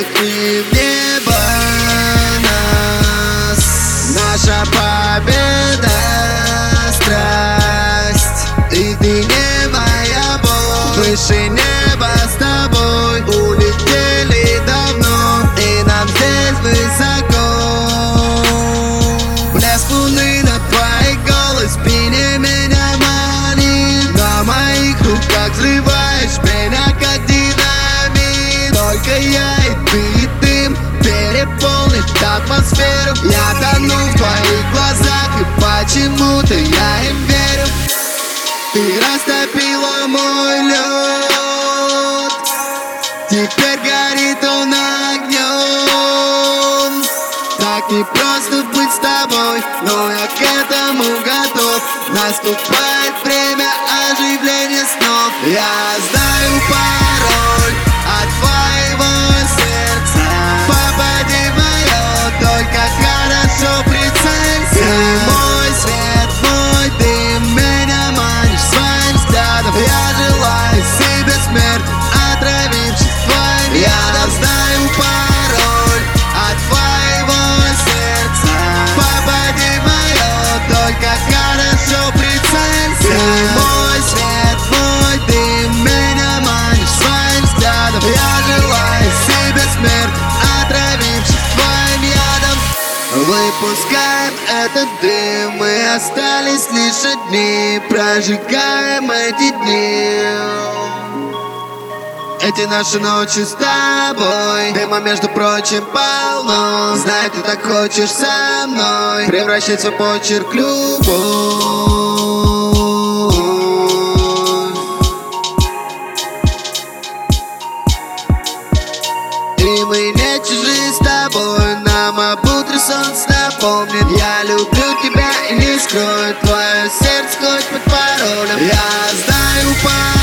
И в небо нас наша победа, страсть. И ты не моя боль, выше неба с тобой улетели давно, и нам здесь высоко. Блеск луны на твой голос в спине меня манит. На моих руках взрываешь меня как динамит. Только я и дым переполнит атмосферу. Я тону в твоих глазах, и почему-то я им верю. Ты растопила мой лед, теперь горит он огнем. Так не просто быть с тобой, но я к этому готов. Наступает время оживления снов. Я знаю пароль от твоего сердца. Попади в мое, только хорошо прицелься. Ты мой свет, мой дым, меня манишь своим взглядом. Я желаю себе смерть, отравившись твоим ядом. Знаю пароль от твоего сердца. Попади в мое, только хорошо прицелься. Ты мой свет, мой дым, меня манишь своим взглядом. Я желаю себе смерть, отравившись твоим ядом. Выпускаем этот дым, мы остались лишь одни. Прожигаем эти дни, эти наши ночи с тобой. Дыма, между прочим, полно. Знаю, ты так хочешь со мной превращать свой почерк в любовь. И мы не чужие с тобой, нам об утре солнце напомнит. Я люблю тебя и не скрою твое сердце хоть под паролем. Я знаю пароль